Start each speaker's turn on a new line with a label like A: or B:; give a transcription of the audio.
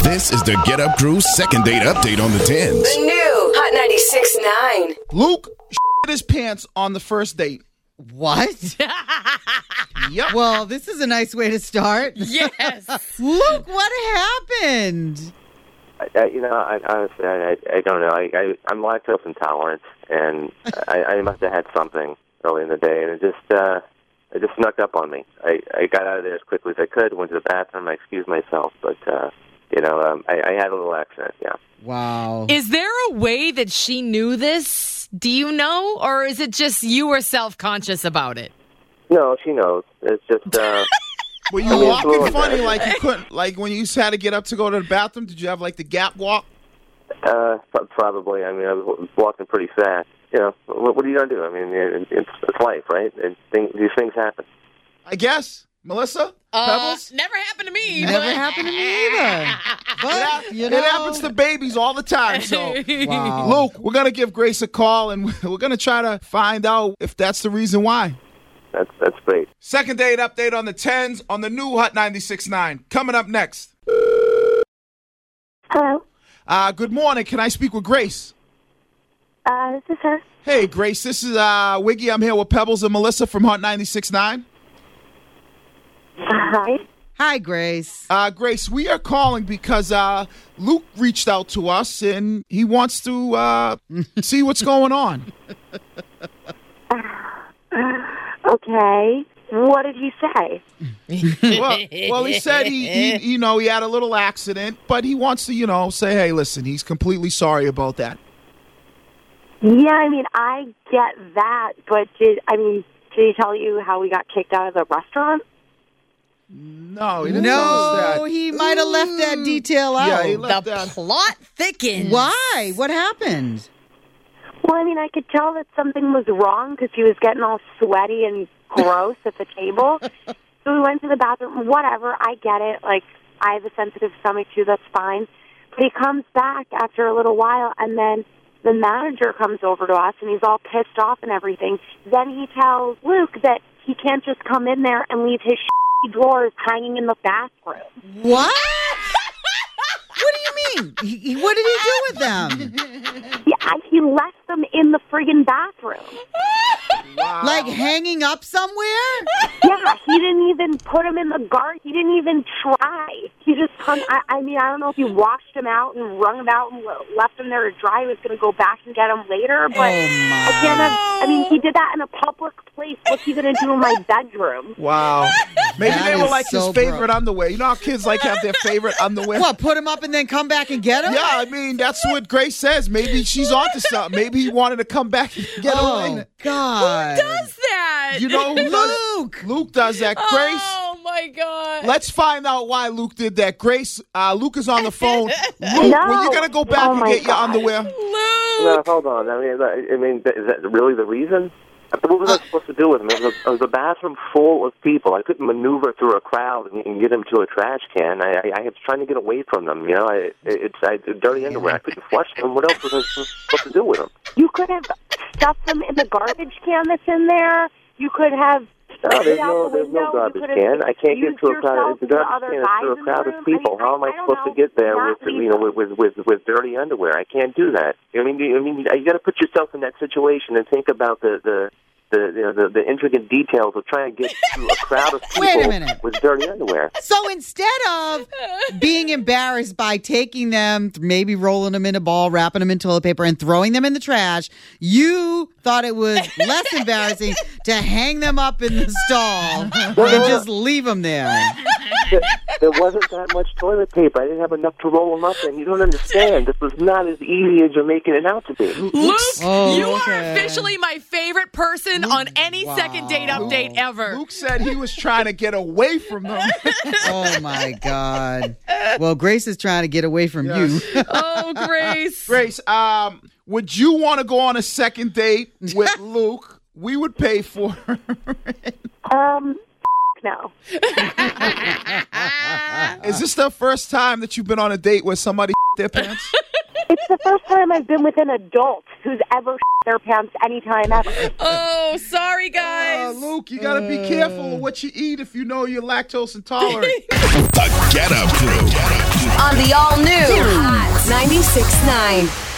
A: This is the Get Up Crew second date update on the 10s.
B: The new Hot 96.9.
C: Luke shit his pants on the first date.
D: What?
C: Yep.
D: Well, this is a nice way to start.
E: Yes.
D: Luke, what happened?
F: I honestly don't know. I'm lactose intolerant, and I must have had something early in the day, and it just snuck up on me. I got out of there as quickly as I could, went to the bathroom, I excused myself, but, I had a little accident, yeah.
D: Wow.
E: Is there a way that she knew this? Do you know? Or is it just you were self-conscious about it?
F: No, she knows. It's just,
C: Were you walking funny like you couldn't, like when you had to get up to go to the bathroom? Did you have like the gap walk?
F: probably. I mean, I was walking pretty fast. You know, what are you going to do? I mean, it's life, right? And these things happen.
C: I guess. Melissa? Pebbles?
E: Never happened to me.
D: Never happened to me either. But,
C: It happens to babies all the time. So,
D: Wow.
C: Luke, we're going to give Grace a call, and we're going to try to find out if that's the reason why.
F: That's great.
C: Second date update on the 10s on the new Hot 96.9. Coming up next.
G: Hello.
C: Good morning. Can I speak with Grace?
G: This is her.
C: Hey, Grace. This is Wiggy. I'm here with Pebbles and Melissa from Hot 96.9.
G: Hi.
D: Hi, Grace.
C: Grace, we are calling because Luke reached out to us, and he wants to see what's going on.
G: Okay. What did he say?
C: Well, he said he had a little accident, but he wants to, say, hey, listen, he's completely sorry about that.
G: Yeah, I mean, I get that, but did he tell you how we got kicked out of the restaurant?
C: No, he didn't tell us that.
D: No, he might have left that detail out.
C: Yeah, he
E: The
C: left that.
E: plot thickens.
D: Why? What happened?
G: Well, I mean, I could tell that something was wrong because he was getting all sweaty and gross at the table. So we went to the bathroom. Whatever, I get it. Like, I have a sensitive stomach, too. That's fine. But he comes back after a little while, and then the manager comes over to us, and he's all pissed off and everything. Then he tells Luke that he can't just come in there and leave his drawers hanging in the bathroom.
D: What? What do you mean? What did he do with them?
G: Yeah, he left them in the friggin' bathroom.
C: Wow.
D: Like hanging up somewhere?
G: Yeah, he didn't even put them in the garden. He didn't even try. He just hung. I don't know if he washed them out and wrung them out and left them there to dry. He was going to go back and get them later, but I can't have. He did that in a public place. What's he going to do in my bedroom?
C: Wow. Maybe
D: That
C: they were
D: is
C: like
D: so
C: his favorite underwear. You know how kids like have their favorite underwear?
D: What, put him up and then come back and get him?
C: Yeah, I mean, that's what Grace says. Maybe she's onto something. Maybe he wanted to come back and get away.
D: God.
E: Who does that?
C: You know who
D: Luke.
C: Luke does that. Grace,
E: Oh, my God.
C: let's find out why Luke did that. Grace, Luke is on the phone. Luke,
G: No.
C: when you going to go back
G: Oh,
C: and
G: my
C: get your
G: God.
C: underwear?
F: No, hold on. I mean, is that really the reason? What was I supposed to do with him? It was a bathroom full of people. I couldn't maneuver through a crowd and get him to a trash can. I was trying to get away from them. It's dirty underwear. I couldn't flush them. What else was I supposed to do with them?
G: You could have stuffed them in the garbage can that's in there. You could have.
F: No, there's no garbage can. I can't get to a crowd. The garbage can is through a crowd of people. How am I supposed to get there with dirty underwear? I can't do that. I mean, you got to put yourself in that situation and think about the intricate details of trying to get to a crowd of
D: Wait a
F: people
D: minute.
F: with dirty underwear.
D: So instead of being embarrassed by taking them, maybe rolling them in a ball, wrapping them in toilet paper, and throwing them in the trash, you thought it was less embarrassing to hang them up in the stall and just leave them there.
F: There wasn't that much toilet paper. I didn't have enough to roll them up in. You don't understand. This was not as easy as you're making it out to be.
E: Luke,
D: Oh,
E: you
D: okay.
E: are officially my favorite person on any second date update ever.
C: Luke said he was trying to get away from them.
D: Oh, my God. Well, Grace is trying to get away from you.
E: Oh, Grace.
C: Grace, would you want to go on a second date with Luke? We would pay for it.
G: No.
C: Is this the first time that you've been on a date where somebody their pants?
G: It's the first time I've been with an adult who's ever their pants anytime ever.
E: Oh, sorry, guys.
C: Luke, you got to be careful of what you eat if you know you're lactose intolerant.
A: The Get Up Crew.
B: On the The all new Hot 96.9.